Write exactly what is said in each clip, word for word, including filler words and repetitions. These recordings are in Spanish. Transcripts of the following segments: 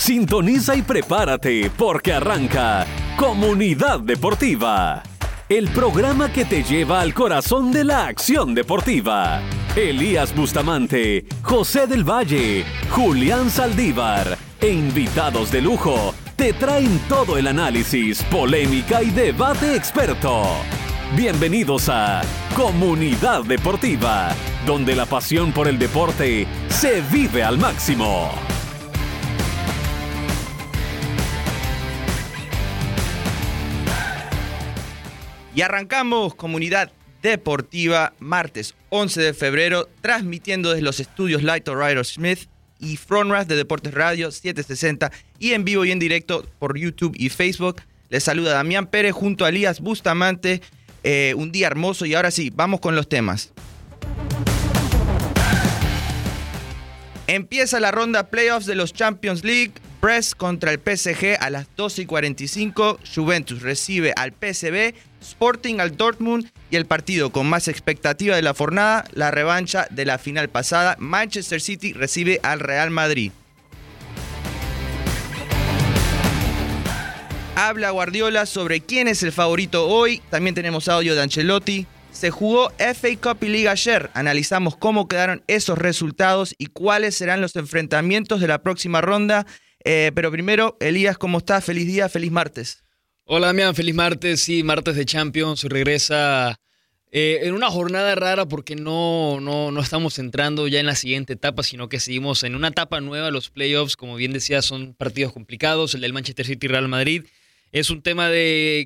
Sintoniza y prepárate porque arranca Comunidad Deportiva, el programa que te lleva al corazón de la acción deportiva. Elías Bustamante, José del Valle, Julián Saldívar e invitados de lujo te traen todo el análisis, polémica y debate experto. Bienvenidos a Comunidad Deportiva, donde la pasión por el deporte se vive al máximo. Y arrancamos Comunidad Deportiva, martes once de febrero, transmitiendo desde los estudios Light O'Reilly Smith y Frontrunner de Deportes Radio setecientos sesenta y en vivo y en directo por YouTube y Facebook. Les saluda Damián Pérez junto a Elías Bustamante. Eh, un día hermoso y ahora sí, vamos con los temas. Empieza la ronda playoffs de los Champions League. Brest contra el P S G a las doce y cuarenta y cinco. Juventus recibe al P S V. Sporting al Dortmund. Y el partido con más expectativa de la jornada, la revancha de la final pasada. Manchester City recibe al Real Madrid. Habla Guardiola sobre quién es el favorito hoy. También tenemos audio de Ancelotti. Se jugó F A Cup y Liga ayer. Analizamos cómo quedaron esos resultados y cuáles serán los enfrentamientos de la próxima ronda. Eh, pero primero, Elías, ¿cómo estás? Feliz día, feliz martes. Hola, Damián, feliz martes. Sí, martes de Champions. Regresa eh, en una jornada rara porque no, no, no estamos entrando ya en la siguiente etapa, sino que seguimos en una etapa nueva. Los playoffs, como bien decía, son partidos complicados. El del Manchester City y Real Madrid es un tema de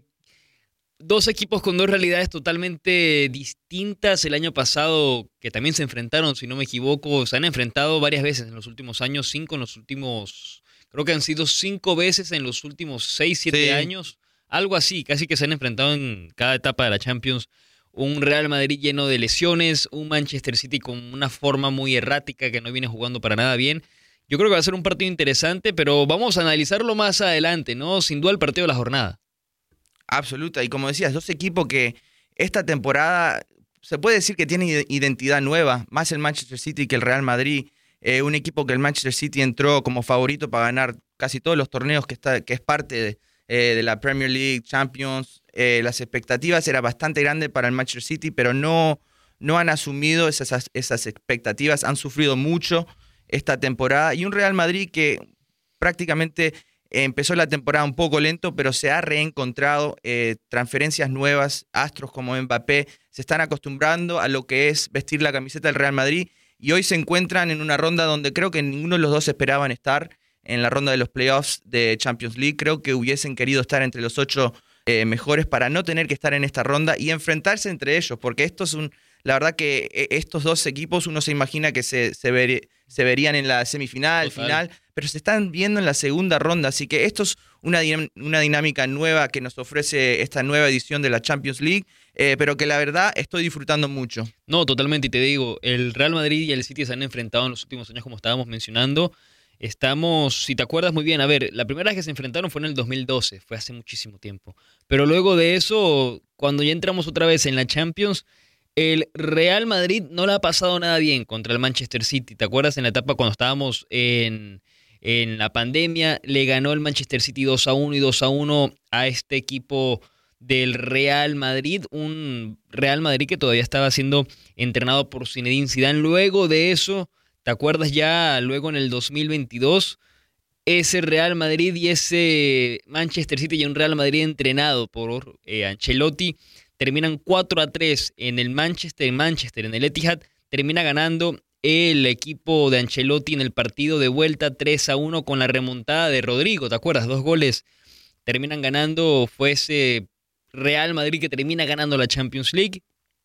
dos equipos con dos realidades totalmente distintas. El año pasado, que también se enfrentaron, si no me equivoco, se han enfrentado varias veces en los últimos años, cinco en los últimos, creo que han sido cinco veces en los últimos seis, siete sí. años, algo así, casi que se han enfrentado en cada etapa de la Champions. Un Real Madrid lleno de lesiones, un Manchester City con una forma muy errática que no viene jugando para nada bien. Yo creo que va a ser un partido interesante, pero vamos a analizarlo más adelante, ¿no? Sin duda el partido de la jornada. Absoluta, y como decías, dos equipos que esta temporada se puede decir que tienen identidad nueva, más el Manchester City que el Real Madrid, eh, un equipo que el Manchester City entró como favorito para ganar casi todos los torneos que, está, que es parte de, eh, de la Premier League, Champions. Eh, las expectativas eran bastante grandes para el Manchester City, pero no, no han asumido esas, esas expectativas, han sufrido mucho esta temporada, y un Real Madrid que prácticamente empezó la temporada un poco lento, pero se ha reencontrado, eh, transferencias nuevas, astros como Mbappé, se están acostumbrando a lo que es vestir la camiseta del Real Madrid y hoy se encuentran en una ronda donde creo que ninguno de los dos esperaban estar, en la ronda de los playoffs de Champions League. Creo que hubiesen querido estar entre los ocho eh, mejores para no tener que estar en esta ronda y enfrentarse entre ellos, porque esto es un, la verdad que estos dos equipos uno se imagina que se, se, ver, se verían en la semifinal, Total. final, pero se están viendo en la segunda ronda, así que esto es una, una dinámica nueva que nos ofrece esta nueva edición de la Champions League, eh, pero que la verdad estoy disfrutando mucho. No, totalmente, y te digo, el Real Madrid y el City se han enfrentado en los últimos años, como estábamos mencionando. Estamos, si te acuerdas muy bien, a ver, la primera vez que se enfrentaron fue en el dos mil doce, fue hace muchísimo tiempo, pero luego de eso, cuando ya entramos otra vez en la Champions, el Real Madrid no le ha pasado nada bien contra el Manchester City. ¿Te acuerdas en la etapa cuando estábamos en, en la pandemia? Le ganó el Manchester City dos a uno y dos a uno a este equipo del Real Madrid. Un Real Madrid que todavía estaba siendo entrenado por Zinedine Zidane. Luego de eso, ¿te acuerdas ya? Luego en el dos mil veintidós, ese Real Madrid y ese Manchester City y un Real Madrid entrenado por eh, Ancelotti terminan cuatro a tres en el Manchester, en Manchester, en el Etihad. Termina ganando el equipo de Ancelotti en el partido de vuelta tres a uno con la remontada de Rodrigo. ¿Te acuerdas? Dos goles. Terminan ganando, fue ese Real Madrid que termina ganando la Champions League.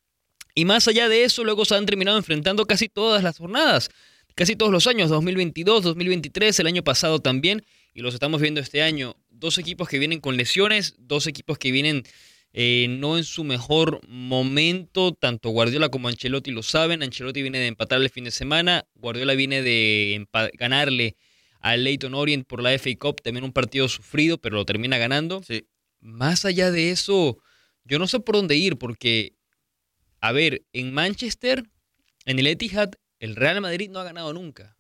Y más allá de eso, luego se han terminado enfrentando casi todas las jornadas, casi todos los años, dos mil veintidós, dos mil veintitrés, el año pasado también, y los estamos viendo este año. Dos equipos que vienen con lesiones, dos equipos que vienen Eh, no en su mejor momento, tanto Guardiola como Ancelotti lo saben. Ancelotti viene de empatar el fin de semana, Guardiola viene de empa- ganarle al Leyton Orient por la F A Cup, también un partido sufrido, pero lo termina ganando. Sí. Más allá de eso, yo no sé por dónde ir, porque, a ver, en Manchester, en el Etihad, el Real Madrid no ha ganado nunca.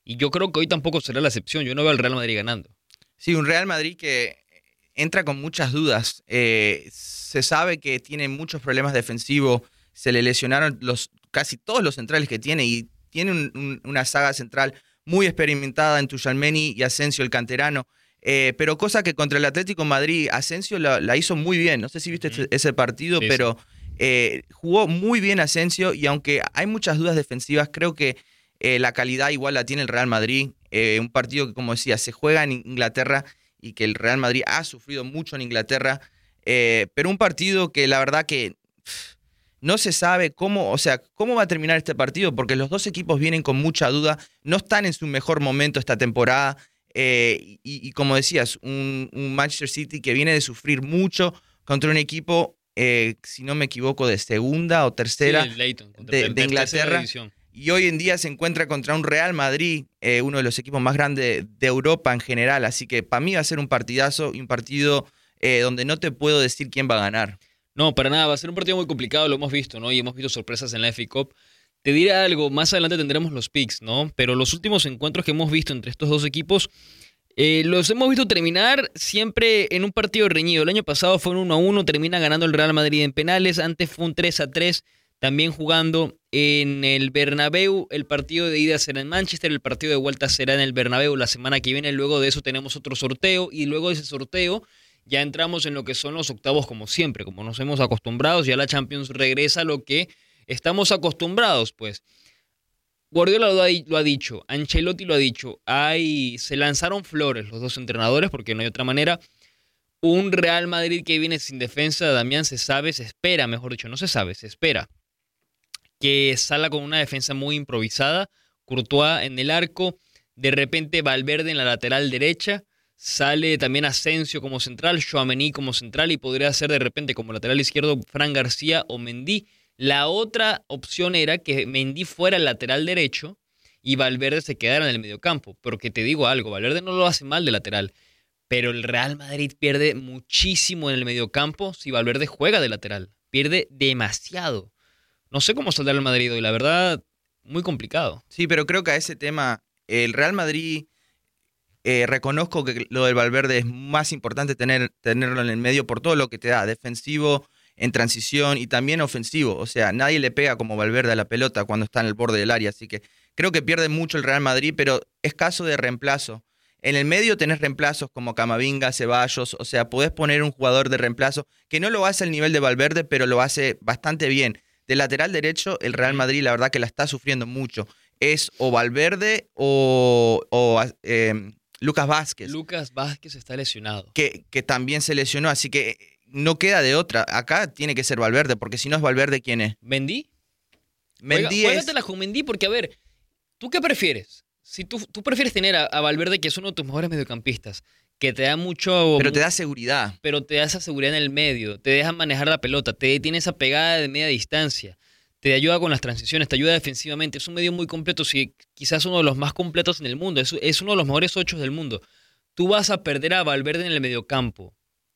Y yo creo que hoy tampoco será la excepción. Yo no veo al Real Madrid ganando. Sí, un Real Madrid que entra con muchas dudas. Eh, se sabe que tiene muchos problemas defensivos. Se le lesionaron los, casi todos los centrales que tiene y tiene un, un, una saga central muy experimentada en Tchouaméni y Asensio, el canterano. Eh, pero cosa que contra el Atlético de Madrid, Asensio la, la hizo muy bien. No sé si viste uh-huh. ese partido, sí, pero sí. Eh, jugó muy bien Asensio y aunque hay muchas dudas defensivas, creo que eh, la calidad igual la tiene el Real Madrid. Eh, un partido que, como decía, se juega en Inglaterra y que el Real Madrid ha sufrido mucho en Inglaterra. Eh, pero un partido que la verdad que pff, no se sabe cómo, o sea, cómo va a terminar este partido porque los dos equipos vienen con mucha duda, no están en su mejor momento esta temporada. Eh, y, y como decías, un, un Manchester City que viene de sufrir mucho contra un equipo, eh, si no me equivoco, de segunda o tercera, sí, el Leighton, de, de Inglaterra. Y hoy en día se encuentra contra un Real Madrid, eh, uno de los equipos más grandes de Europa en general. Así que para mí va a ser un partidazo y un partido eh, donde no te puedo decir quién va a ganar. No, para nada. Va a ser un partido muy complicado, lo hemos visto, ¿no? Y hemos visto sorpresas en la F A Cup. Te diré algo, más adelante tendremos los picks, ¿no? Pero los últimos encuentros que hemos visto entre estos dos equipos, eh, los hemos visto terminar siempre en un partido reñido. El año pasado fue un uno a uno, termina ganando el Real Madrid en penales. Antes fue un tres a tres, también jugando en el Bernabéu. El partido de ida será en Manchester, el partido de vuelta será en el Bernabéu la semana que viene. Luego de eso tenemos otro sorteo y luego de ese sorteo ya entramos en lo que son los octavos como siempre, como nos hemos acostumbrado. Ya la Champions regresa a lo que estamos acostumbrados, pues. Guardiola lo ha, lo ha dicho, Ancelotti lo ha dicho. Hay, se lanzaron flores los dos entrenadores, porque no hay otra manera. Un Real Madrid que viene sin defensa, Damián, se sabe, se espera, mejor dicho, no se sabe, se espera que salga con una defensa muy improvisada. Courtois en el arco, de repente Valverde en la lateral derecha, sale también Asensio como central, Tchouaméni como central y podría ser de repente como lateral izquierdo Fran García o Mendy. La otra opción era que Mendy fuera el lateral derecho y Valverde se quedara en el mediocampo. Pero que te digo algo, Valverde no lo hace mal de lateral, pero el Real Madrid pierde muchísimo en el mediocampo si Valverde juega de lateral. Pierde demasiado. No sé cómo saldrá el Madrid hoy, la verdad, muy complicado. Sí, pero creo que a ese tema, el Real Madrid, eh, reconozco que lo del Valverde es más importante tener, tenerlo en el medio por todo lo que te da, defensivo, en transición y también ofensivo. O sea, nadie le pega como Valverde a la pelota cuando está en el borde del área. Así que creo que pierde mucho el Real Madrid, pero es caso de reemplazo. En el medio tenés reemplazos como Camavinga, Ceballos. O sea, podés poner un jugador de reemplazo que no lo hace al nivel de Valverde, pero lo hace bastante bien. De lateral derecho, el Real Madrid la verdad que la está sufriendo mucho. Es o Valverde o, o eh, Lucas Vázquez. Lucas Vázquez está lesionado. Que, que también se lesionó, así que no queda de otra. Acá tiene que ser Valverde, porque si no es Valverde, ¿quién es? ¿Mendy? Mendy Juega, Juégatela es... con Mendy, porque a ver, ¿tú qué prefieres? Si tú, tú prefieres tener a, a Valverde, que es uno de tus mejores mediocampistas, que te da mucho... Pero te da seguridad. Pero te da esa seguridad en el medio, te deja manejar la pelota, te tiene esa pegada de media distancia, te ayuda con las transiciones, te ayuda defensivamente. Es un medio muy completo, sí, quizás uno de los más completos en el mundo, es, es uno de los mejores ochos del mundo. Tú vas a perder a Valverde en el mediocampo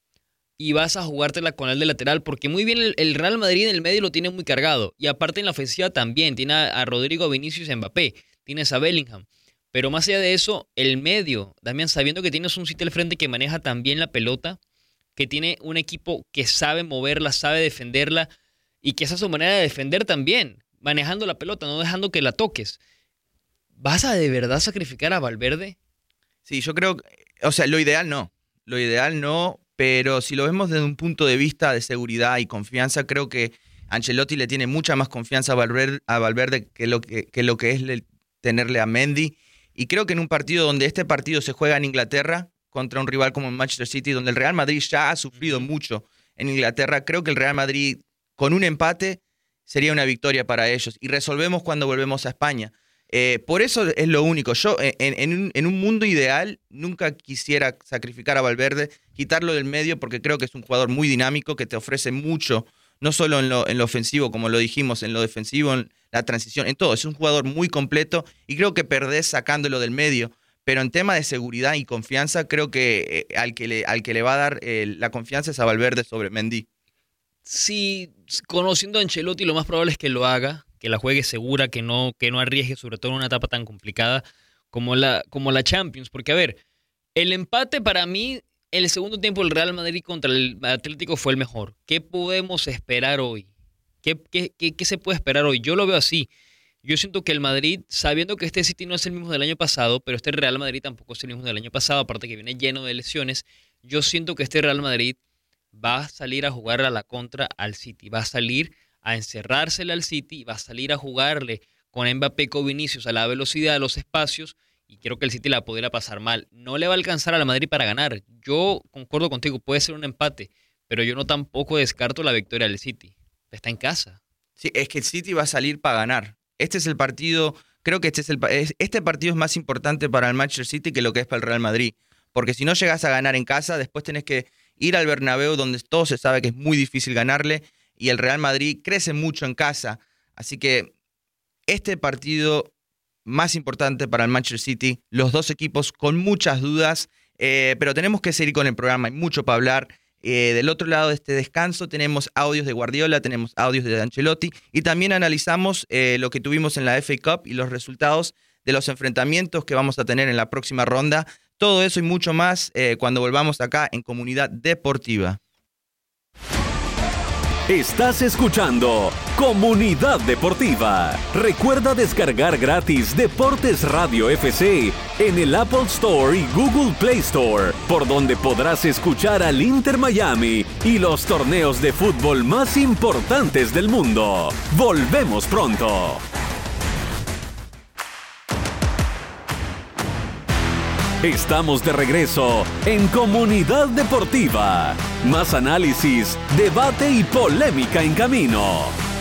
y vas a jugártela con él de lateral, porque muy bien el, el Real Madrid en el medio lo tiene muy cargado, y aparte en la ofensiva también, tiene a, a Rodrigo, Vinicius y Mbappé, tienes a Bellingham. Pero más allá de eso, el medio, Damián, sabiendo que tienes un City al frente que maneja también la pelota, que tiene un equipo que sabe moverla, sabe defenderla, y que esa es su manera de defender también, manejando la pelota, no dejando que la toques. ¿Vas a de verdad sacrificar a Valverde? Sí, yo creo, o sea, lo ideal no, lo ideal no, pero si lo vemos desde un punto de vista de seguridad y confianza, creo que Ancelotti le tiene mucha más confianza a Valverde, a Valverde que, lo que, que lo que es le, tenerle a Mendy. Y creo que en un partido donde este partido se juega en Inglaterra contra un rival como el Manchester City, donde el Real Madrid ya ha sufrido mucho en Inglaterra, creo que el Real Madrid con un empate sería una victoria para ellos. Y resolvemos cuando volvemos a España. Eh, por eso es lo único. Yo en, en, un, en un mundo ideal nunca quisiera sacrificar a Valverde, quitarlo del medio, porque creo que es un jugador muy dinámico que te ofrece mucho, no solo en lo, en lo ofensivo, como lo dijimos, en lo defensivo, en la transición, en todo. Es un jugador muy completo y creo que perdés sacándolo del medio. Pero en tema de seguridad y confianza, creo que eh, al, que le, al que le va a dar eh, la confianza es a Valverde sobre Mendy. Sí, conociendo a Ancelotti, lo más probable es que lo haga, que la juegue segura, que no, que no arriesgue, sobre todo en una etapa tan complicada como la, como la Champions. Porque, a ver, el empate para mí, el segundo tiempo del Real Madrid contra el Atlético fue el mejor. ¿Qué podemos esperar hoy? ¿Qué, qué, qué, qué se puede esperar hoy? Yo lo veo así. Yo siento que el Madrid, sabiendo que este City no es el mismo del año pasado, pero este Real Madrid tampoco es el mismo del año pasado, aparte que viene lleno de lesiones, yo siento que este Real Madrid va a salir a jugar a la contra al City, va a salir a encerrársela al City, va a salir a jugarle con Mbappé, con Vinicius a la velocidad, a los espacios, y creo que el City la podría pasar mal. No le va a alcanzar a la Madrid para ganar. Yo concuerdo contigo, puede ser un empate, pero yo no tampoco descarto la victoria del City. Está en casa. Sí, es que el City va a salir para ganar. Este es el partido, creo que este es el este partido es más importante para el Manchester City que lo que es para el Real Madrid. Porque si no llegas a ganar en casa, después tenés que ir al Bernabéu, donde todo se sabe que es muy difícil ganarle, y el Real Madrid crece mucho en casa. Así que este partido más importante para el Manchester City, los dos equipos con muchas dudas, eh, pero tenemos que seguir con el programa, hay mucho para hablar. Eh, del otro lado de este descanso tenemos audios de Guardiola, tenemos audios de Ancelotti y también analizamos eh, lo que tuvimos en la F A Cup y los resultados de los enfrentamientos que vamos a tener en la próxima ronda. Todo eso y mucho más eh, cuando volvamos acá en Comunidad Deportiva. Estás escuchando Comunidad Deportiva. Recuerda descargar gratis Deportes Radio F C en el Apple Store y Google Play Store, por donde podrás escuchar al Inter Miami y los torneos de fútbol más importantes del mundo. Volvemos pronto. Estamos de regreso en Comunidad Deportiva. Más análisis, debate y polémica en camino.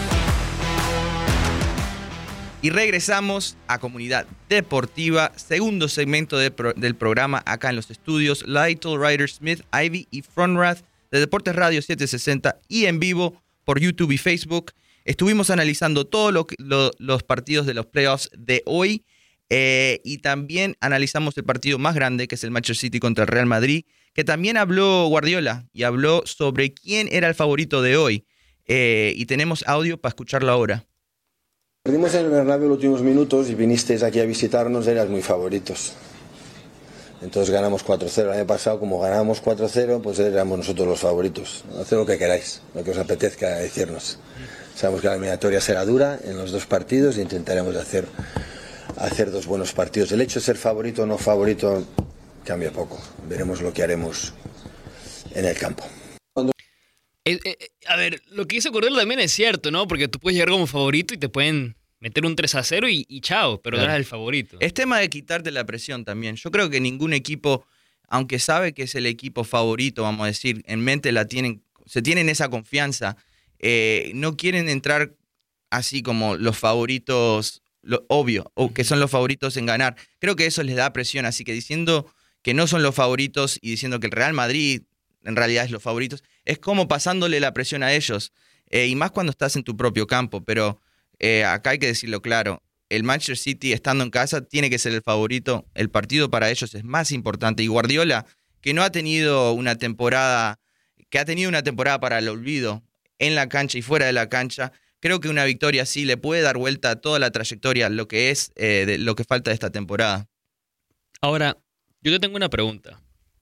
Y regresamos a Comunidad Deportiva, segundo segmento de pro, del programa acá en los estudios Lytle, Ryder Smith, Ivy y Frontrath de Deportes Radio setecientos sesenta y en vivo por YouTube y Facebook. Estuvimos analizando todos lo, lo, los partidos de los playoffs de hoy. Eh, y también analizamos el partido más grande, que es el Manchester City contra el Real Madrid, que también habló Guardiola y habló sobre quién era el favorito de hoy. Eh, y tenemos audio para escucharlo ahora. Perdimos en el Bernabéu los últimos minutos y vinisteis aquí a visitarnos, eras muy favoritos. Entonces ganamos cuatro cero. El año pasado, como ganábamos cuatro cero, pues éramos nosotros los favoritos. Haced lo que queráis, lo que os apetezca decirnos. Sabemos que la eliminatoria será dura en los dos partidos e intentaremos hacer... hacer dos buenos partidos. El hecho de ser favorito o no favorito cambia poco. Veremos lo que haremos en el campo. Eh, eh, a ver, lo que hizo Guardiola también es cierto, ¿no? Porque tú puedes llegar como favorito y te pueden meter un tres a cero y, y chao, pero claro, no eres el favorito. Es tema de quitarte la presión también. Yo creo que ningún equipo, aunque sabe que es el equipo favorito, vamos a decir, en mente la tienen, se tienen esa confianza, eh, no quieren entrar así como los favoritos... Lo obvio, o que son los favoritos en ganar. Creo que eso les da presión, así que diciendo que no son los favoritos y diciendo que el Real Madrid en realidad es los favoritos, es como pasándole la presión a ellos, eh, y más cuando estás en tu propio campo, pero eh, acá hay que decirlo claro, el Manchester City estando en casa tiene que ser el favorito, el partido para ellos es más importante, y Guardiola, que no ha tenido una temporada, que ha tenido una temporada para el olvido, en la cancha y fuera de la cancha, creo que una victoria así le puede dar vuelta a toda la trayectoria, lo que es eh, de lo que falta de esta temporada. Ahora, yo te tengo una pregunta.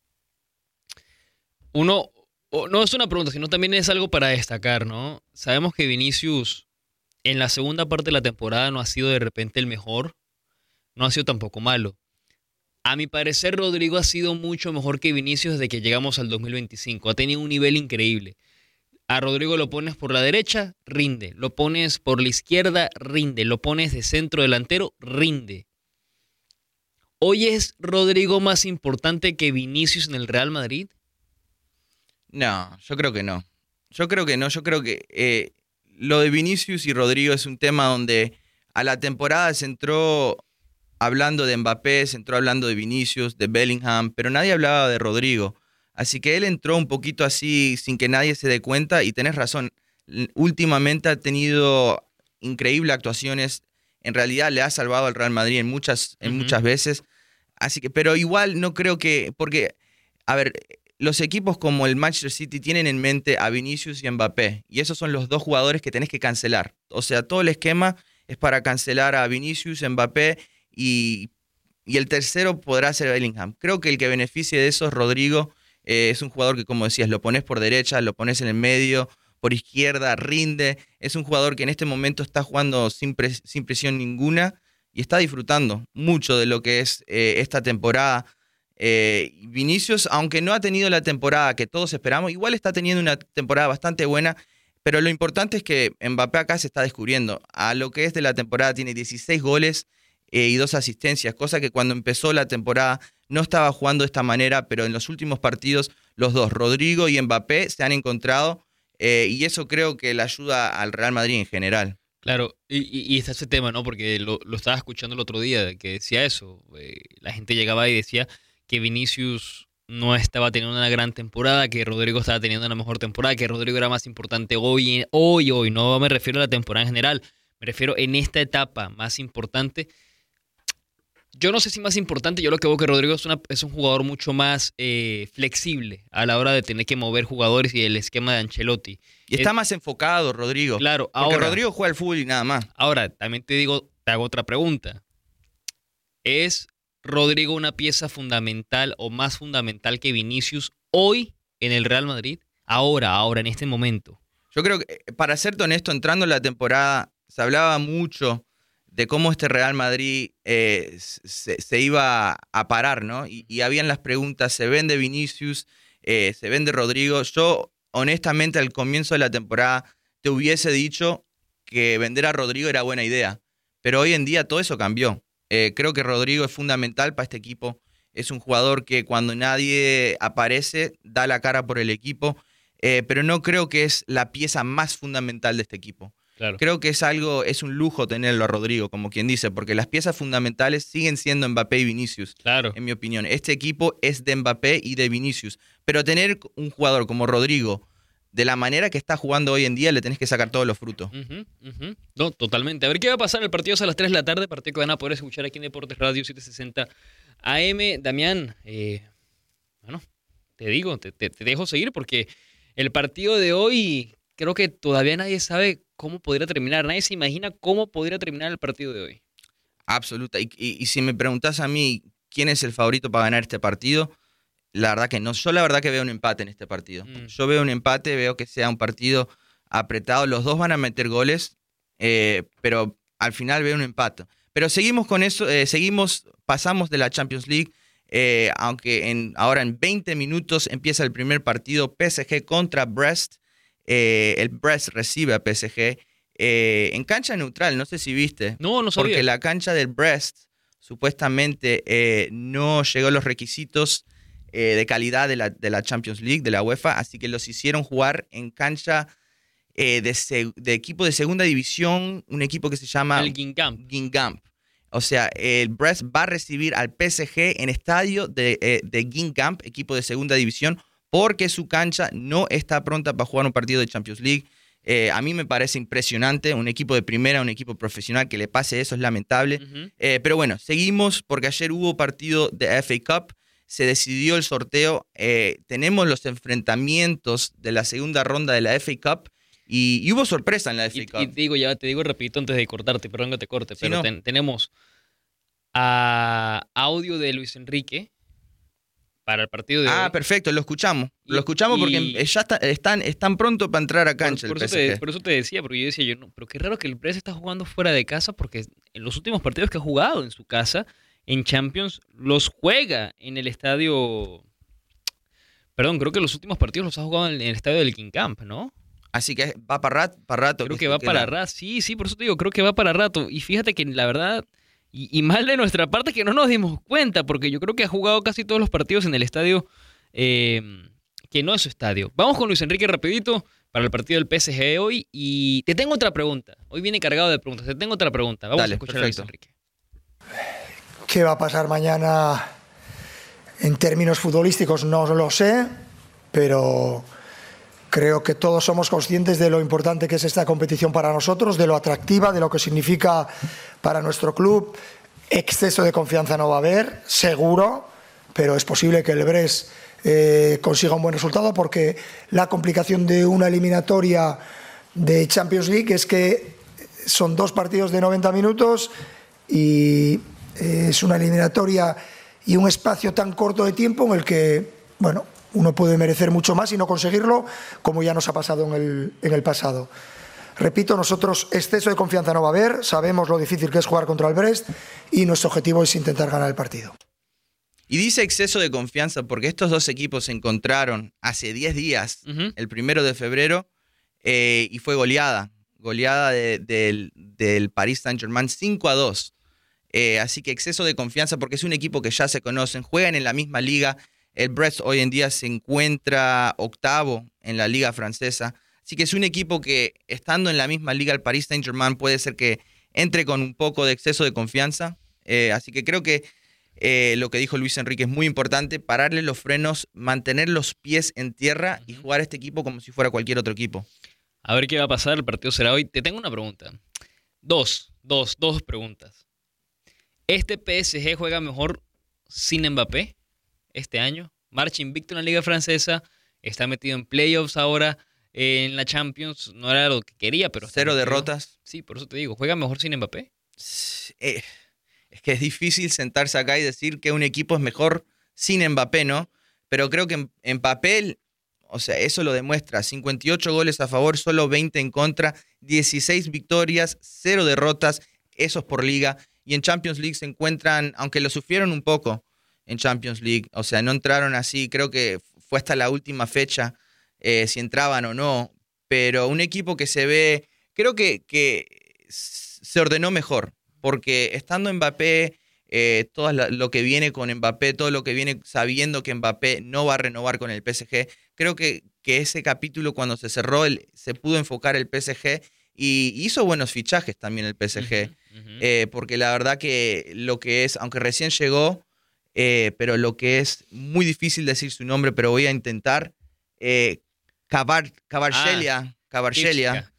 Uno, no es una pregunta, sino también es algo para destacar, ¿no? Sabemos que Vinicius en la segunda parte de la temporada no ha sido de repente el mejor, no ha sido tampoco malo. A mi parecer, Rodrigo ha sido mucho mejor que Vinicius desde que llegamos al dos mil veinticinco. Ha tenido un nivel increíble. A Rodrigo lo pones por la derecha, rinde. Lo pones por la izquierda, rinde. Lo pones de centro delantero, rinde. ¿Hoy es Rodrigo más importante que Vinicius en el Real Madrid? No, yo creo que no. Yo creo que no. Yo creo que eh, lo de Vinicius y Rodrigo es un tema donde a la temporada se entró hablando de Mbappé, se entró hablando de Vinicius, de Bellingham, pero nadie hablaba de Rodrigo. Así que él entró un poquito así sin que nadie se dé cuenta y tenés razón. Últimamente ha tenido increíbles actuaciones. En realidad le ha salvado al Real Madrid en muchas, en uh-huh. muchas veces. Así que, pero igual no creo que... Porque, a ver, los equipos como el Manchester City tienen en mente a Vinicius y a Mbappé. Y esos son los dos jugadores que tenés que cancelar. O sea, todo el esquema es para cancelar a Vinicius, Mbappé y... y el tercero podrá ser Bellingham. Creo que el que beneficie de eso es Rodrigo. Eh, es un jugador que, como decías, lo pones por derecha, lo pones en el medio, por izquierda, rinde. Es un jugador que en este momento está jugando sin, pres- sin presión ninguna y está disfrutando mucho de lo que es eh, esta temporada. Eh, Vinicius, aunque no ha tenido la temporada que todos esperamos, igual está teniendo una temporada bastante buena, pero lo importante es que Mbappé acá se está descubriendo. A lo que es de la temporada tiene dieciséis goles eh, y dos asistencias, cosa que cuando empezó la temporada no estaba jugando de esta manera, pero en los últimos partidos los dos, Rodrigo y Mbappé, se han encontrado eh, y eso creo que le ayuda al Real Madrid en general. Claro, y, y, y está ese tema, ¿no? Porque lo, lo estaba escuchando el otro día, que decía eso. Eh, la gente llegaba y decía que Vinicius no estaba teniendo una gran temporada, que Rodrigo estaba teniendo una mejor temporada, que Rodrigo era más importante hoy, hoy, hoy. No me refiero a la temporada en general, me refiero en esta etapa más importante. Yo no sé si más importante, yo lo que veo que Rodrigo es, una, es un jugador mucho más eh, flexible a la hora de tener que mover jugadores y el esquema de Ancelotti. Y está es, más enfocado, Rodrigo. Claro, porque ahora, Rodrigo juega al fútbol y nada más. Ahora, también te digo, te hago otra pregunta. ¿Es Rodrigo una pieza fundamental o más fundamental que Vinicius hoy en el Real Madrid? Ahora, ahora, en este momento. Yo creo que, para serte honesto, entrando en la temporada, se hablaba mucho de cómo este Real Madrid eh, se, se iba a parar, ¿no? Y, y habían las preguntas, ¿se vende Vinicius? Eh, ¿Se vende Rodrigo? Yo, honestamente, al comienzo de la temporada te hubiese dicho que vender a Rodrigo era buena idea, pero hoy en día todo eso cambió. Eh, creo que Rodrigo es fundamental para este equipo. Es un jugador que cuando nadie aparece da la cara por el equipo, eh, pero no creo que es la pieza más fundamental de este equipo. Claro. Creo que es algo, es un lujo tenerlo a Rodrigo, como quien dice, porque las piezas fundamentales siguen siendo Mbappé y Vinicius, Claro. en mi opinión. Este equipo es de Mbappé y de Vinicius, pero tener un jugador como Rodrigo, de la manera que está jugando hoy en día, le tenés que sacar todos los frutos. Uh-huh, uh-huh. No, totalmente. A ver qué va a pasar. El partido es a las tres de la tarde, partido que van a poder escuchar aquí en Deportes Radio setecientos sesenta A M. Damián, eh, bueno, te digo, te, te, te dejo seguir porque el partido de hoy creo que todavía nadie sabe cómo podría terminar. Nadie se imagina cómo podría terminar el partido de hoy. Absoluta. Y, y, y si me preguntás a mí quién es el favorito para ganar este partido, la verdad que no. Yo la verdad que veo un empate en este partido. Mm. Yo veo un empate, veo que sea un partido apretado. Los dos van a meter goles, eh, pero al final veo un empate. Pero seguimos con eso, eh, seguimos, pasamos de la Champions League, eh, aunque en, ahora en veinte minutos empieza el primer partido, P S G contra Brest. Eh, el Brest recibe a P S G eh, en cancha neutral, no sé si viste. No, no sabía. Porque la cancha del Brest supuestamente eh, no llegó a los requisitos eh, de calidad de la, de la Champions League, de la UEFA, así que los hicieron jugar en cancha eh, de, se, de equipo de segunda división, un equipo que se llama el Guingamp. Guingamp. O sea, el Brest va a recibir al P S G en estadio de, eh, de Guingamp, equipo de segunda división, porque su cancha no está pronta para jugar un partido de Champions League. Eh, a mí me parece impresionante, un equipo de primera, un equipo profesional, que le pase eso es lamentable. Uh-huh. Eh, pero bueno, seguimos porque ayer hubo partido de F A Cup, se decidió el sorteo, eh, tenemos los enfrentamientos de la segunda ronda de la F A Cup y, y hubo sorpresa en la F A y, Cup. Y te digo, ya te digo repito antes de cortarte, perdón que te corte, sí, pero no. ten, tenemos a audio de Luis Enrique para el partido de ah, hoy. perfecto, lo escuchamos. Y, lo escuchamos porque y, ya está, están, están pronto para entrar a cancha por, por el eso P S G. Te, por eso te decía, porque yo decía, yo no, pero qué raro que el Brest está jugando fuera de casa, porque en los últimos partidos que ha jugado en su casa, en Champions, los juega en el estadio... Perdón, creo que los últimos partidos los ha jugado en el estadio del Guingamp, ¿no? Así que va para, rat, para rato. Creo que, que va para rato, sí, sí, por eso te digo, creo que va para rato. Y fíjate que la verdad... Y, y mal de nuestra parte que no nos dimos cuenta, porque yo creo que ha jugado casi todos los partidos en el estadio eh, que no es su estadio. Vamos con Luis Enrique rapidito para el partido del P S G hoy. Y te tengo otra pregunta. Hoy viene cargado de preguntas. Te tengo otra pregunta. Vamos Dale, a escuchar perfecto. a Luis Enrique. ¿Qué va a pasar mañana en términos futbolísticos? No lo sé, pero creo que todos somos conscientes de lo importante que es esta competición para nosotros, de lo atractiva, de lo que significa para nuestro club. Exceso de confianza no va a haber, seguro, pero es posible que el Brest eh, consiga un buen resultado porque la complicación de una eliminatoria de Champions League es que son dos partidos de noventa minutos y Eh, es una eliminatoria y un espacio tan corto de tiempo en el que, bueno, uno puede merecer mucho más y no conseguirlo, como ya nos ha pasado en el, en el pasado. Repito, nosotros exceso de confianza no va a haber, sabemos lo difícil que es jugar contra el Brest y nuestro objetivo es intentar ganar el partido. Y dice exceso de confianza porque estos dos equipos se encontraron hace diez días, uh-huh. el primero de febrero, eh, y fue goleada, goleada de, de, del Paris Saint-Germain cinco a dos. Eh, así que exceso de confianza porque es un equipo que ya se conocen, juegan en la misma liga. El Brest hoy en día se encuentra octavo en la liga francesa. Así que es un equipo que, estando en la misma liga, el Paris Saint-Germain puede ser que entre con un poco de exceso de confianza. Eh, así que creo que eh, lo que dijo Luis Enrique es muy importante, pararle los frenos, mantener los pies en tierra y jugar este equipo como si fuera cualquier otro equipo. A ver qué va a pasar, el partido será hoy. Te tengo una pregunta. Dos, dos, dos preguntas. ¿Este P S G juega mejor sin Mbappé este año? Marcha invicto en la liga francesa, está metido en playoffs ahora, eh, en la Champions, no era lo que quería, pero... Cero derrotas. Sí, por eso te digo, ¿juega mejor sin Mbappé? Eh, es que es difícil sentarse acá y decir que un equipo es mejor sin Mbappé, ¿no? Pero creo que en, en papel, o sea, eso lo demuestra. cincuenta y ocho goles a favor, solo veinte en contra, dieciséis victorias, cero derrotas, eso es por liga. Y en Champions League se encuentran, aunque lo sufrieron un poco en Champions League, o sea, no entraron así, creo que fue hasta la última fecha eh, si entraban o no, pero un equipo que se ve, creo que, que se ordenó mejor, porque estando Mbappé, eh, todo lo que viene con Mbappé, todo lo que viene sabiendo que Mbappé no va a renovar con el P S G, creo que, que ese capítulo cuando se cerró, el, se pudo enfocar el P S G y hizo buenos fichajes también el P S G. Uh-huh, uh-huh. Eh, porque la verdad que lo que es, aunque recién llegó, eh, pero lo que es muy difícil decir su nombre, pero voy a intentar, eh, Kvaratskhelia, ah, Kvaratskhelia,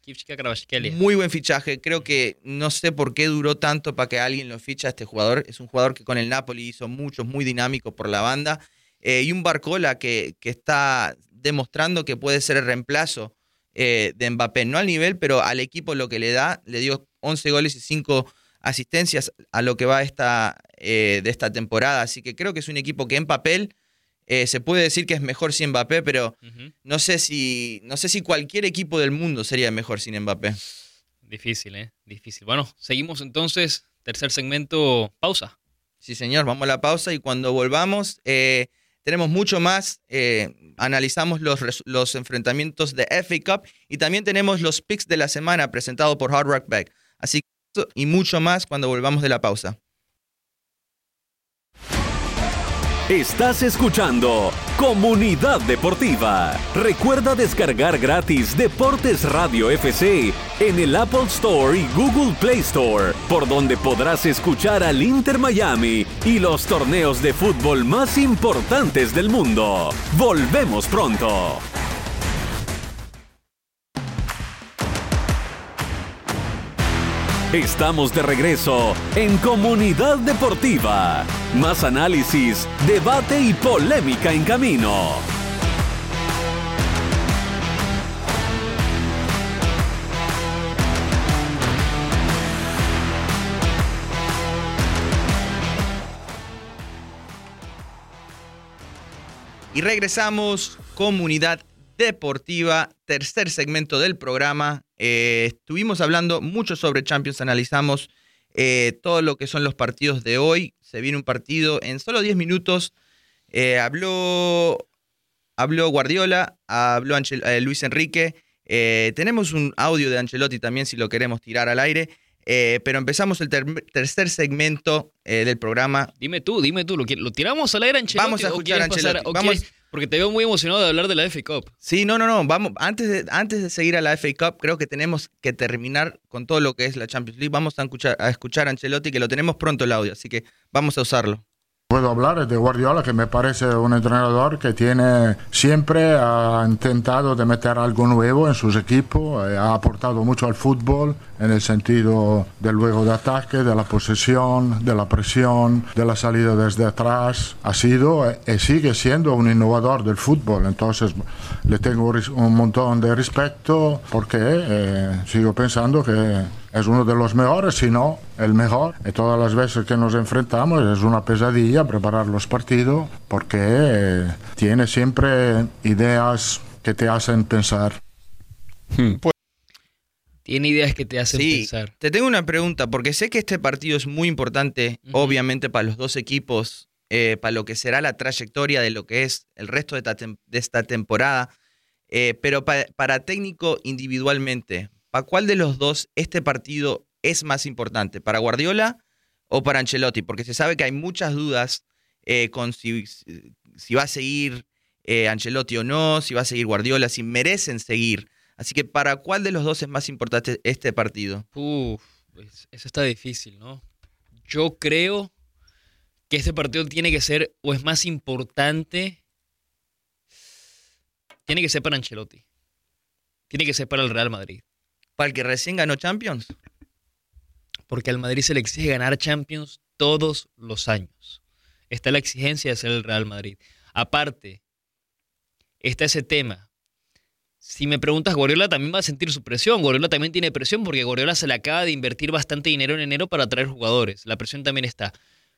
muy buen fichaje, creo que no sé por qué duró tanto para que alguien lo ficha a este jugador, es un jugador que con el Napoli hizo muchos, muy dinámico por la banda, eh, y un Barcola que, que está demostrando que puede ser el reemplazo eh, de Mbappé, no al nivel, pero al equipo lo que le da, le dio once goles y cinco asistencias a lo que va esta, eh, de esta temporada. Así que creo que es un equipo que en papel eh, se puede decir que es mejor sin Mbappé, pero uh-huh. no sé si no sé si cualquier equipo del mundo sería mejor sin Mbappé. Difícil, ¿eh? Difícil. Bueno, seguimos entonces. Tercer segmento, pausa. Sí, señor. Vamos a la pausa y cuando volvamos eh, tenemos mucho más. Eh, analizamos los, los enfrentamientos de F A Cup y también tenemos los picks de la semana presentados por Hard Rock Bag. Así que esto y mucho más cuando volvamos de la pausa. Estás escuchando Comunidad Deportiva. Recuerda descargar gratis Deportes Radio F C en el Apple Store y Google Play Store, por donde podrás escuchar al Inter Miami y los torneos de fútbol más importantes del mundo. Volvemos pronto. Estamos de regreso en Comunidad Deportiva. Más análisis, debate y polémica en camino. Y regresamos, Comunidad Deportiva, tercer segmento del programa. Eh, estuvimos hablando mucho sobre Champions, analizamos eh, todo lo que son los partidos de hoy. Se viene un partido en solo diez minutos. Eh, habló, habló Guardiola, habló Angel, eh, Luis Enrique. Eh, tenemos un audio de Ancelotti también si lo queremos tirar al aire. Eh, pero empezamos el ter- tercer segmento eh, del programa. Dime tú, dime tú, ¿lo, lo tiramos al aire, Ancelotti? Vamos a escuchar a Ancelotti. Pasar, Vamos... quieres, porque te veo muy emocionado de hablar de la F A Cup. Sí, no, no, no. Vamos, antes de, antes de seguir a la F A Cup, creo que tenemos que terminar con todo lo que es la Champions League. Vamos a escuchar a, escuchar a Ancelotti, que lo tenemos pronto el audio, así que vamos a usarlo. Puedo hablar de Guardiola, que me parece un entrenador que tiene siempre ha intentado de meter algo nuevo en sus equipos, eh, ha aportado mucho al fútbol en el sentido del juego de ataque, de la posesión, de la presión, de la salida desde atrás. Ha sido y eh, sigue siendo un innovador del fútbol, entonces le tengo un montón de respeto porque eh, sigo pensando que es uno de los mejores, si no el mejor. Y todas las veces que nos enfrentamos es una pesadilla preparar los partidos porque eh, tiene siempre ideas que te hacen pensar. Hmm. Tiene ideas que te hacen sí, pensar. Te tengo una pregunta, porque sé que este partido es muy importante, uh-huh. obviamente para los dos equipos, eh, para lo que será la trayectoria de lo que es el resto de esta, tem- de esta temporada, eh, pero pa- para técnico individualmente, ¿para cuál de los dos este partido es más importante? ¿Para Guardiola o para Ancelotti? Porque se sabe que hay muchas dudas eh, con si, si va a seguir eh, Ancelotti o no, si va a seguir Guardiola, si merecen seguir. Así que, ¿para cuál de los dos es más importante este partido? Uf, pues eso está difícil, ¿no? Yo creo que este partido tiene que ser, o es más importante, tiene que ser para Ancelotti. Tiene que ser para el Real Madrid. ¿Para el que recién ganó Champions? Porque al Madrid se le exige ganar Champions todos los años. Está la exigencia de ser el Real Madrid. Aparte, está ese tema. Si me preguntas, Guardiola también va a sentir su presión. Guardiola también tiene presión porque Guardiola se le acaba de invertir bastante dinero en enero para traer jugadores. La presión también está.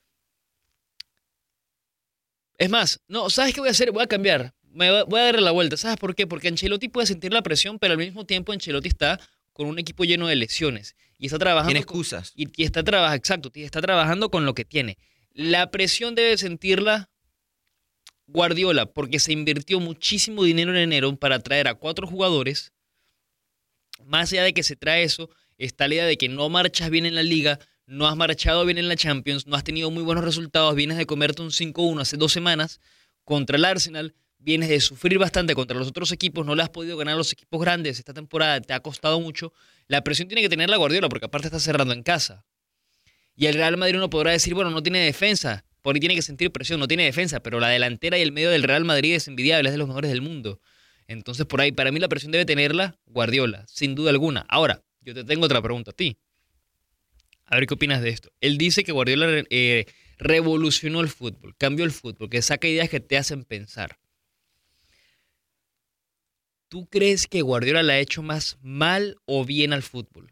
Es más, no, ¿sabes qué voy a hacer? Voy a cambiar. Me voy a darle la vuelta. ¿Sabes por qué? Porque Ancelotti puede sentir la presión, pero al mismo tiempo Ancelotti está con un equipo lleno de lesiones. Y está trabajando. Tiene excusas. Con, y, y está trabajando, exacto, está trabajando con lo que tiene. La presión debe sentirla Guardiola, porque se invirtió muchísimo dinero en enero para traer a cuatro jugadores. Más allá de que se trae eso, está la idea de que no marchas bien en la Liga, no has marchado bien en la Champions, no has tenido muy buenos resultados, vienes de comerte un cinco uno hace dos semanas contra el Arsenal, vienes de sufrir bastante contra los otros equipos, no le has podido ganar a los equipos grandes esta temporada, te ha costado mucho. La presión tiene que tener la Guardiola, porque aparte está cerrando en casa. Y el Real Madrid uno podrá decir, bueno, no tiene defensa, por ahí tiene que sentir presión, no tiene defensa, pero la delantera y el medio del Real Madrid es envidiable, es de los mejores del mundo. Entonces, por ahí, para mí la presión debe tenerla Guardiola, sin duda alguna. Ahora, yo te tengo otra pregunta a ti. A ver qué opinas de esto. Él dice que Guardiola eh, revolucionó el fútbol, cambió el fútbol, que saca ideas que te hacen pensar. ¿Tú crees que Guardiola le ha hecho más mal o bien al fútbol?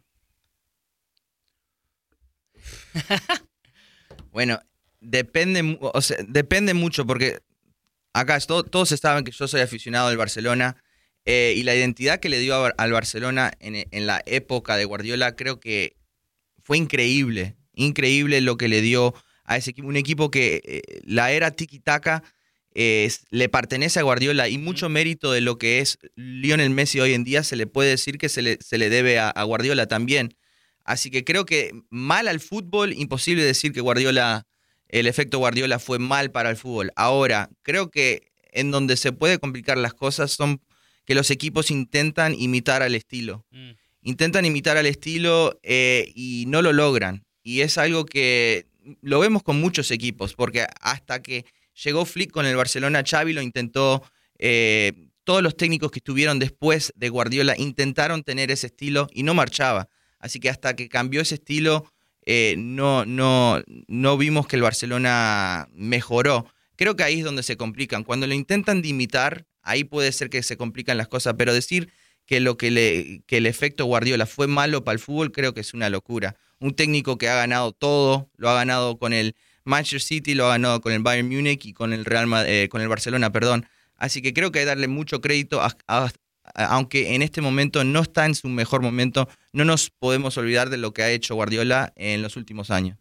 Bueno, depende, o sea, depende mucho, porque acá todo, todos saben que yo soy aficionado del Barcelona eh, y la identidad que le dio a, al Barcelona en, en la época de Guardiola creo que fue increíble, increíble lo que le dio a ese equipo, un equipo que eh, la era tiki-taka eh, le pertenece a Guardiola y mucho mérito de lo que es Lionel Messi hoy en día se le puede decir que se le, se le debe a, a Guardiola también. Así que creo que mal al fútbol, imposible decir que Guardiola, el efecto Guardiola fue mal para el fútbol. Ahora, creo que en donde se puede complicar las cosas son que los equipos intentan imitar al estilo. Mm. Intentan imitar al estilo eh, y no lo logran. Y es algo que lo vemos con muchos equipos, porque hasta que llegó Flick con el Barcelona, Xavi lo intentó, eh, todos los técnicos que estuvieron después de Guardiola intentaron tener ese estilo y no marchaba. Así que hasta que cambió ese estilo, eh, no, no, no vimos que el Barcelona mejoró. Creo que ahí es donde se complican. Cuando lo intentan de imitar, ahí puede ser que se complican las cosas, pero decir que, lo que, le, que el efecto Guardiola fue malo para el fútbol, creo que es una locura. Un técnico que ha ganado todo, lo ha ganado con el Manchester City, lo ha ganado con el Bayern Múnich y con el, Real, eh, con el Barcelona, perdón. Así que creo que hay que darle mucho crédito a, a aunque en este momento no está en su mejor momento, no nos podemos olvidar de lo que ha hecho Guardiola en los últimos años.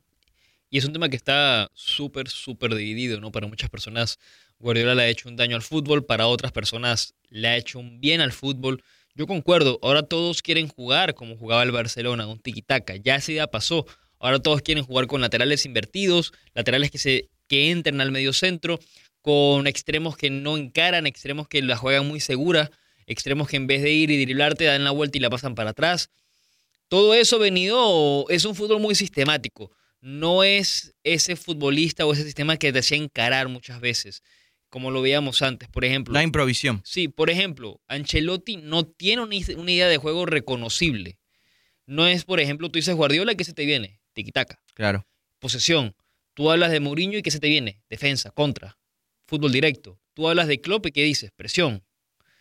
Y es un tema que está súper, súper dividido, ¿no? Para muchas personas Guardiola le ha hecho un daño al fútbol, para otras personas le ha hecho un bien al fútbol. Yo concuerdo, ahora todos quieren jugar como jugaba el Barcelona, un tiki-taka, ya esa idea pasó. Ahora todos quieren jugar con laterales invertidos, laterales que, se, que entran al medio centro, con extremos que no encaran, extremos que la juegan muy segura, extremos que en vez de ir y driblarte dan la vuelta y la pasan para atrás. Todo eso venido, es un fútbol muy sistemático. No es ese futbolista o ese sistema que te hacía encarar muchas veces, como lo veíamos antes, por ejemplo. La improvisión. Sí, por ejemplo, Ancelotti no tiene una idea de juego reconocible. No es, por ejemplo, tú dices Guardiola, ¿qué se te viene? Tiki-taka. Claro. Posesión. Tú hablas de Mourinho y ¿qué se te viene? Defensa, contra, fútbol directo. Tú hablas de Klopp y ¿qué dices? Presión.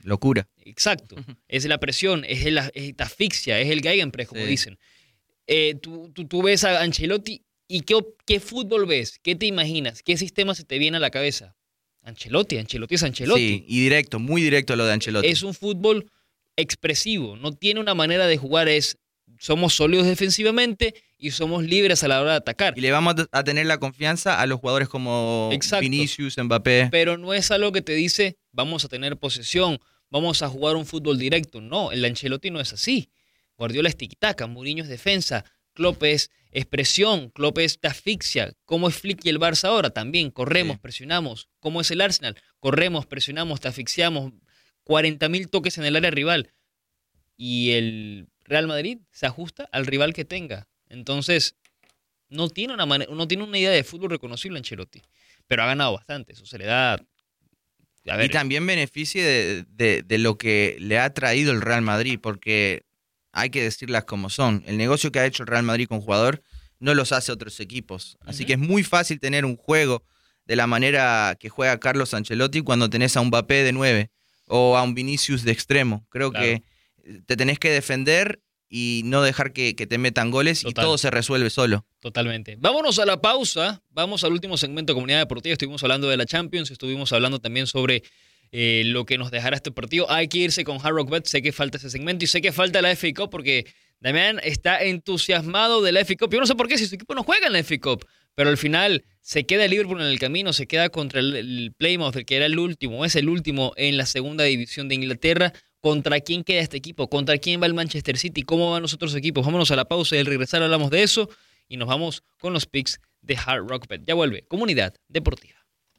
Locura. Exacto. Es la presión, es, el, es esta asfixia, es el Gegenpress, como sí. dicen. Eh, tú, tú, tú ves a Ancelotti y ¿qué, ¿qué fútbol ves? ¿Qué te imaginas? ¿Qué sistema se te viene a la cabeza? Ancelotti, Ancelotti es Ancelotti. Sí, y directo, muy directo lo de Ancelotti. Es un fútbol expresivo, no tiene una manera de jugar, es somos sólidos defensivamente y somos libres a la hora de atacar. Y le vamos a tener la confianza a los jugadores como Exacto. Vinicius, Mbappé. Pero no es algo que te dice, vamos a tener posesión, vamos a jugar un fútbol directo. No, el Ancelotti no es así. Guardiola es tiki-taka, Mourinho es defensa, Klopp es expresión, Klopp es asfixia. ¿Cómo es Flick y el Barça ahora? También corremos, sí. presionamos. ¿Cómo es el Arsenal? Corremos, presionamos, te asfixiamos. cuarenta mil toques en el área rival. Y el Real Madrid se ajusta al rival que tenga. Entonces, no tiene una, man- no tiene una idea de fútbol reconocible Ancelotti. Pero ha ganado bastante. Eso se le da... A ver. Y también beneficia de, de, de lo que le ha traído el Real Madrid, porque hay que decirlas como son. El negocio que ha hecho el Real Madrid con jugador no los hace otros equipos. Así uh-huh. que es muy fácil tener un juego de la manera que juega Carlos Ancelotti cuando tenés a un Mbappé de nueve o a un Vinicius de extremo. Creo claro. que te tenés que defender y no dejar que, que te metan goles Total. Y todo se resuelve solo. Totalmente. Vámonos a la pausa. Vamos al último segmento de Comunidad Deportiva. Estuvimos hablando de la Champions, estuvimos hablando también sobre eh, lo que nos dejará este partido. Hay que irse con Hard Rock Bet. Sé que falta ese segmento y sé que falta la F A Cup porque Damián está entusiasmado de la F A Cup. Yo no sé por qué, si su equipo no juega en la F A Cup, pero al final se queda el Liverpool en el camino, se queda contra el, el Plymouth, el que era el último, es el último en la segunda división de Inglaterra. ¿Contra quién queda este equipo? ¿Contra quién va el Manchester City? ¿Cómo van los otros equipos? Vámonos a la pausa y al regresar hablamos de eso y nos vamos con los picks de Hard Rock Bet. Ya vuelve Comunidad Deportiva.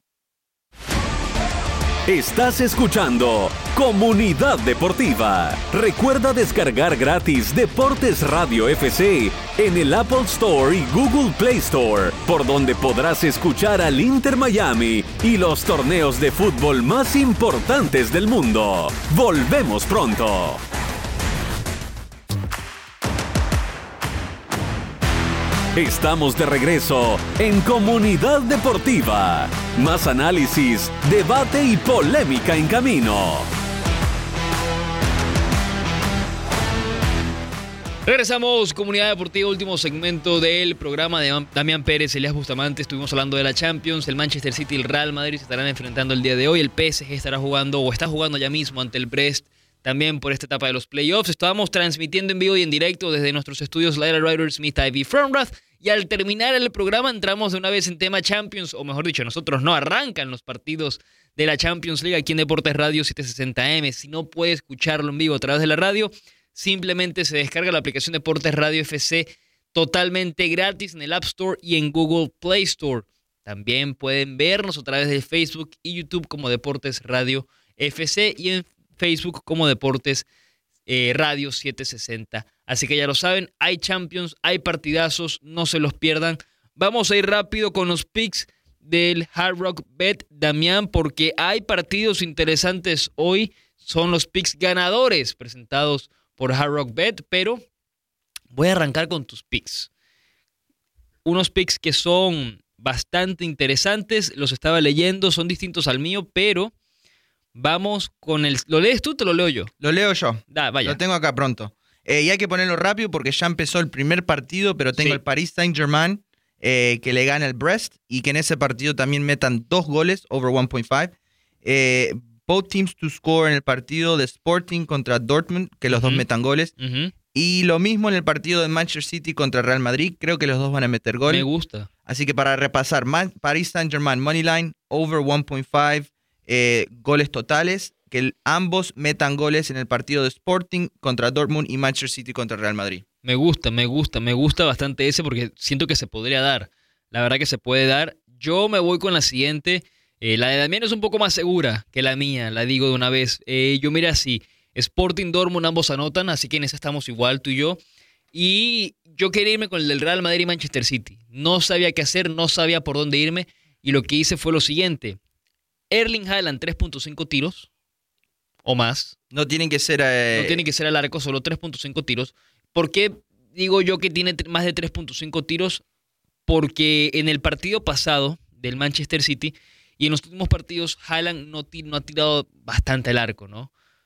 Estás escuchando Comunidad Deportiva. Recuerda descargar gratis Deportes Radio F C en el Apple Store y Google Play Store, por donde podrás escuchar al Inter Miami y los torneos de fútbol más importantes del mundo. Volvemos pronto. Estamos de regreso en Comunidad Deportiva. Más análisis, debate y polémica en camino. Regresamos, Comunidad Deportiva, último segmento del programa de Damián Pérez, Elías Bustamante. Estuvimos hablando de la Champions, el Manchester City y el Real Madrid se estarán enfrentando el día de hoy. El P S G estará jugando o está jugando ya mismo ante el Brest, también por esta etapa de los playoffs. Estábamos transmitiendo en vivo y en directo desde nuestros estudios Lighter Riders Smith I V Fromrath. Y al terminar el programa entramos de una vez en tema Champions, o mejor dicho, nosotros no arrancan los partidos de la Champions League aquí en Deportes Radio setecientos sesenta M. Si no puede escucharlo en vivo a través de la radio, simplemente se descarga la aplicación Deportes Radio F C totalmente gratis en el App Store y en Google Play Store. También pueden vernos a través de Facebook y YouTube como Deportes Radio F C y en Facebook como Deportes eh, Radio setecientos sesenta. Así que ya lo saben, hay Champions, hay partidazos, no se los pierdan. Vamos a ir rápido con los picks del Hard Rock Bet, Damián, porque hay partidos interesantes hoy. Son los picks ganadores presentados por Hard Rock Bet, pero voy a arrancar con tus picks. Unos picks que son bastante interesantes, los estaba leyendo, son distintos al mío, pero vamos con el... ¿Lo lees tú o te lo leo yo? Lo leo yo. Da, vaya. Lo tengo acá pronto. Eh, y hay que ponerlo rápido porque ya empezó el primer partido, pero tengo sí. el Paris Saint-Germain eh, que le gana el Brest y que en ese partido también metan dos goles, over uno punto cinco. Eh, both teams to score en el partido de Sporting contra Dortmund, que los uh-huh. dos metan goles. Uh-huh. Y lo mismo en el partido de Manchester City contra Real Madrid, creo que los dos van a meter gol. Me gusta. Así que para repasar, Man- Paris Saint-Germain, Moneyline, over uno punto cinco, eh, goles totales. Que el, ambos metan goles en el partido de Sporting contra Dortmund y Manchester City contra Real Madrid. Me gusta, me gusta, me gusta bastante ese porque siento que se podría dar. La verdad que se puede dar. Yo me voy con la siguiente. Eh, la de Damián es un poco más segura que la mía, la digo de una vez. Eh, yo mira así, Sporting, Dortmund, ambos anotan, así que en esa estamos igual tú y yo. Y yo quería irme con el del Real Madrid y Manchester City. No sabía qué hacer, no sabía por dónde irme y lo que hice fue lo siguiente. Erling Haaland, tres punto cinco tiros. O más. No tienen que ser... Eh... No tienen que ser al arco, solo tres punto cinco tiros. ¿Por qué digo yo que tiene más de tres punto cinco tiros? Porque en el partido pasado del Manchester City y en los últimos partidos, Haaland no, no ha tirado bastante al arco, ¿no?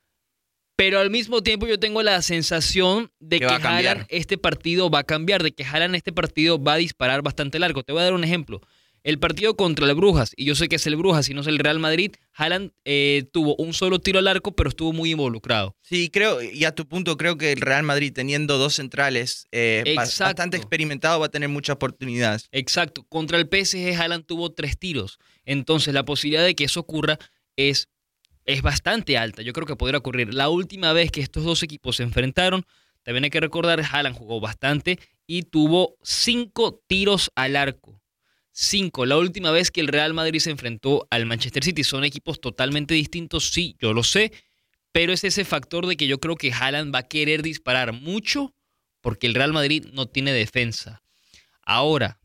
Pero al mismo tiempo yo tengo la sensación de que, que Haaland este partido va a cambiar, de que Haaland este partido va a disparar bastante largo. Te voy a dar un ejemplo. El partido contra el Brujas, y yo sé que es el Brujas y no es el Real Madrid, Haaland eh, tuvo un solo tiro al arco, pero estuvo muy involucrado. Sí, creo, y a tu punto, creo que el Real Madrid, teniendo dos centrales eh, bastante experimentados, va a tener muchas oportunidades. Exacto. Contra el P S G, Haaland tuvo tres tiros. Entonces, la posibilidad de que eso ocurra es... es bastante alta, yo creo que podría ocurrir. La última vez que estos dos equipos se enfrentaron, también hay que recordar, Haaland jugó bastante y tuvo cinco tiros al arco. Cinco. La última vez que el Real Madrid se enfrentó al Manchester City. Son equipos totalmente distintos, sí, yo lo sé, pero es ese factor de que yo creo que Haaland va a querer disparar mucho porque el Real Madrid no tiene defensa. Ahora,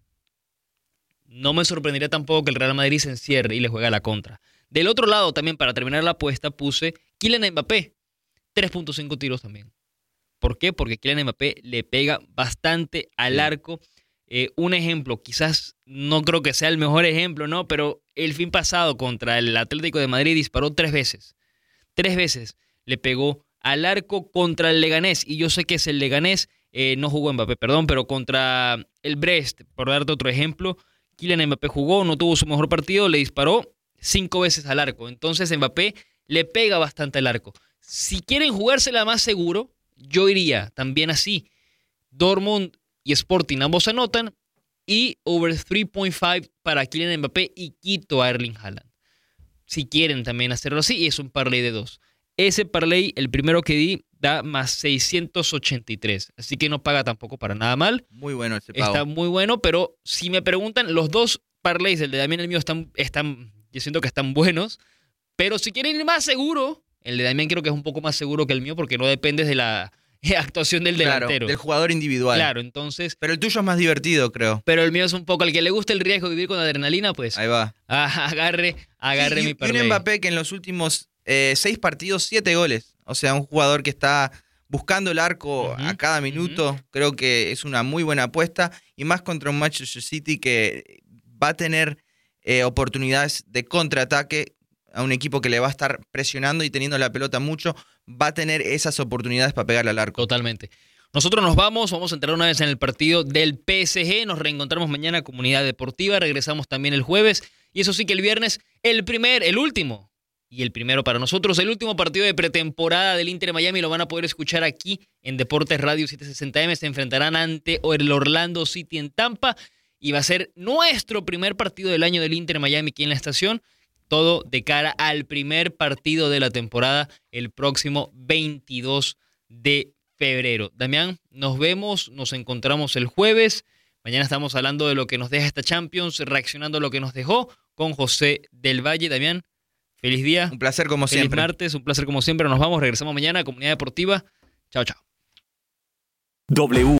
no me sorprendería tampoco que el Real Madrid se encierre y le juegue a la contra. Del otro lado, también para terminar la apuesta, puse Kylian Mbappé, tres punto cinco tiros también. ¿Por qué? Porque Kylian Mbappé le pega bastante al arco. Eh, un ejemplo, quizás no creo que sea el mejor ejemplo, ¿no? Pero el fin pasado contra el Atlético de Madrid disparó tres veces. Tres veces le pegó al arco contra el Leganés. Y yo sé que es el Leganés, eh, no jugó Mbappé, perdón, pero contra el Brest, por darte otro ejemplo, Kylian Mbappé jugó, no tuvo su mejor partido, le disparó cinco veces al arco. Entonces Mbappé le pega bastante al arco. Si quieren jugársela más seguro, yo iría también así. Dortmund y Sporting ambos anotan y over tres punto cinco para Kylian Mbappé y quito a Erling Haaland. Si quieren también hacerlo así, es un parlay de dos. Ese parlay, el primero que di, da más seiscientos ochenta y tres. Así que no paga tampoco para nada mal. Muy bueno ese pago. Está muy bueno, pero si me preguntan, los dos parlays, el de Damián y el mío, están... están yo siento que están buenos, pero si quieren ir más seguro, el de Damián creo que es un poco más seguro que el mío porque no depende de la actuación del claro, delantero. Del jugador individual. Claro, entonces... Pero el tuyo es más divertido, creo. Pero el mío es un poco... Al que le gusta el riesgo de vivir con adrenalina, pues... Ahí va. Ah, agarre, agarre sí, mi y, parlay. y un Mbappé que en los últimos eh, seis partidos, siete goles. O sea, un jugador que está buscando el arco uh-huh, a cada minuto. Uh-huh. Creo que es una muy buena apuesta. Y más contra un Manchester City que va a tener... Eh, oportunidades de contraataque a un equipo que le va a estar presionando y teniendo la pelota mucho, va a tener esas oportunidades para pegarle al arco. Totalmente. Nosotros nos vamos, vamos a entrar una vez en el partido del P S G, nos reencontramos mañana, Comunidad Deportiva, regresamos también el jueves, y eso sí que el viernes, el primer, el último, y el primero para nosotros, el último partido de pretemporada del Inter Miami, lo van a poder escuchar aquí en Deportes Radio setecientos sesenta eme, se enfrentarán ante el Orlando City en Tampa, y va a ser nuestro primer partido del año del Inter Miami aquí en la estación. Todo de cara al primer partido de la temporada el próximo veintidós de febrero. Damián, nos vemos, nos encontramos el jueves. Mañana estamos hablando de lo que nos deja esta Champions, reaccionando a lo que nos dejó con José del Valle. Damián, feliz día. Un placer como feliz siempre. Feliz martes, un placer como siempre. Nos vamos, regresamos mañana a Comunidad Deportiva. Chao, chao. W